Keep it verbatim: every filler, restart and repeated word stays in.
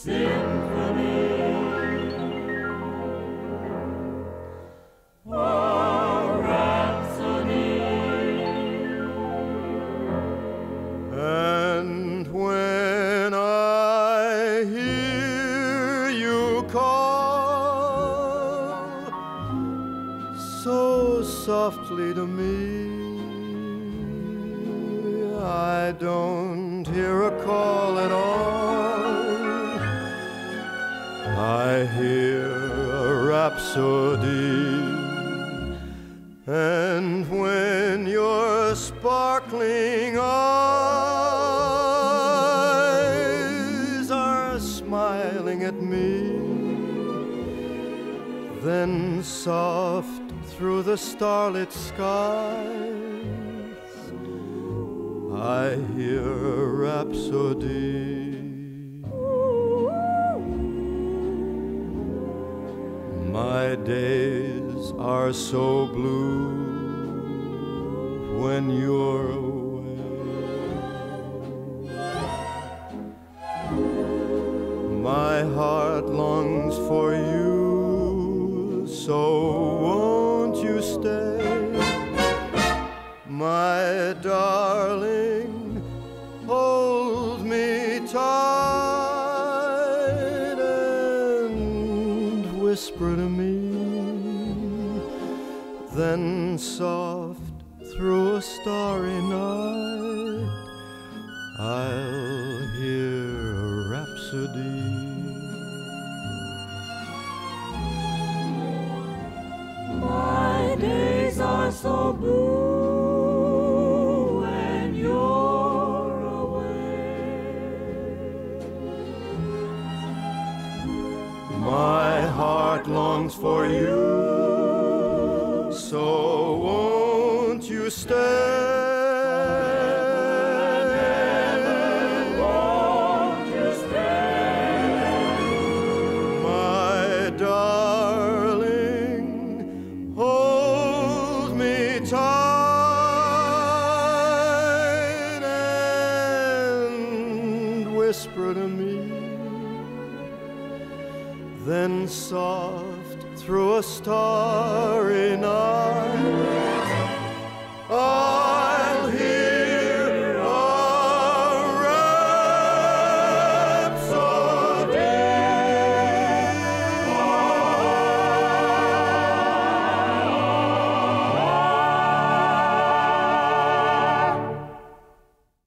symphony. Oh, rhapsody. And when I hear you call so softly to me, I don't hear a call at all. I hear a rhapsody. And when your sparkling eyes are smiling at me, then soft through the starlit skies I hear a rhapsody. My days are so blue when you're away. My heart longs for you, so won't you stay? My darling, hold me tight and whisper to me, then soft through a starry night I'll hear a rhapsody. My days are so blue when you're away. My heart longs for you, so won't you stay? Won't you stay? My darling, hold me tight and whisper to me, then soft through a star